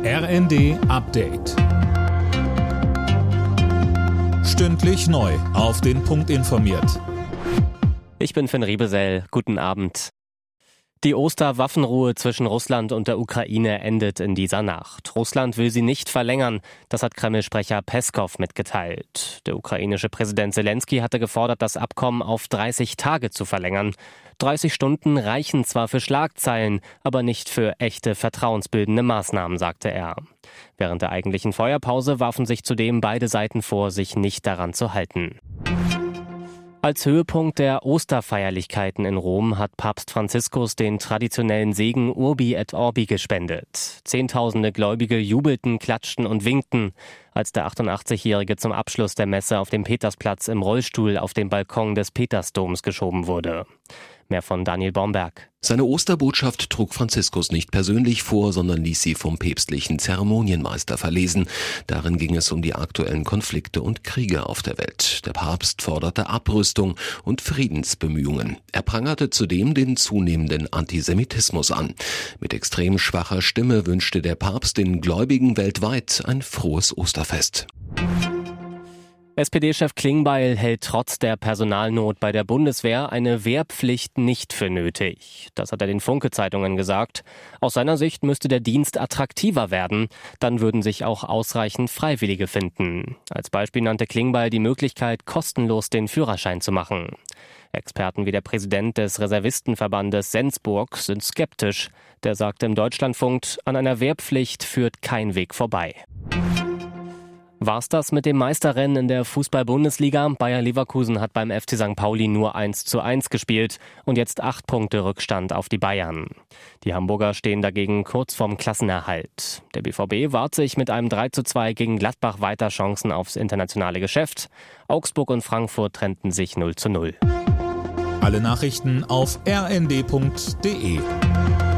RND Update. Stündlich neu auf den Punkt informiert. Ich bin Finn Riebesell. Guten Abend. Die Osterwaffenruhe zwischen Russland und der Ukraine endet in dieser Nacht. Russland will sie nicht verlängern, das hat Kreml-Sprecher Peskov mitgeteilt. Der ukrainische Präsident Selenskyj hatte gefordert, das Abkommen auf 30 Tage zu verlängern. 30 Stunden reichen zwar für Schlagzeilen, aber nicht für echte vertrauensbildende Maßnahmen, sagte er. Während der eigentlichen Feuerpause warfen sich zudem beide Seiten vor, sich nicht daran zu halten. Als Höhepunkt der Osterfeierlichkeiten in Rom hat Papst Franziskus den traditionellen Segen Urbi et Orbi gespendet. Zehntausende Gläubige jubelten, klatschten und winkten, als der 88-Jährige zum Abschluss der Messe auf dem Petersplatz im Rollstuhl auf den Balkon des Petersdoms geschoben wurde. Mehr von Daniel Bomberg. Seine Osterbotschaft trug Franziskus nicht persönlich vor, sondern ließ sie vom päpstlichen Zeremonienmeister verlesen. Darin ging es um die aktuellen Konflikte und Kriege auf der Welt. Der Papst forderte Abrüstung und Friedensbemühungen. Er prangerte zudem den zunehmenden Antisemitismus an. Mit extrem schwacher Stimme wünschte der Papst den Gläubigen weltweit ein frohes Osterfest. SPD-Chef Klingbeil hält trotz der Personalnot bei der Bundeswehr eine Wehrpflicht nicht für nötig. Das hat er den Funke-Zeitungen gesagt. Aus seiner Sicht müsste der Dienst attraktiver werden. Dann würden sich auch ausreichend Freiwillige finden. Als Beispiel nannte Klingbeil die Möglichkeit, kostenlos den Führerschein zu machen. Experten wie der Präsident des Reservistenverbandes Sensburg sind skeptisch. Der sagte im Deutschlandfunk, an einer Wehrpflicht führt kein Weg vorbei. War's das mit dem Meisterrennen in der Fußball-Bundesliga? Bayer Leverkusen hat beim FC St. Pauli nur 1:1 gespielt und jetzt 8 Punkte Rückstand auf die Bayern. Die Hamburger stehen dagegen kurz vorm Klassenerhalt. Der BVB wahrt sich mit einem 3:2 gegen Gladbach weiter Chancen aufs internationale Geschäft. Augsburg und Frankfurt trennten sich 0:0. Alle Nachrichten auf rnd.de.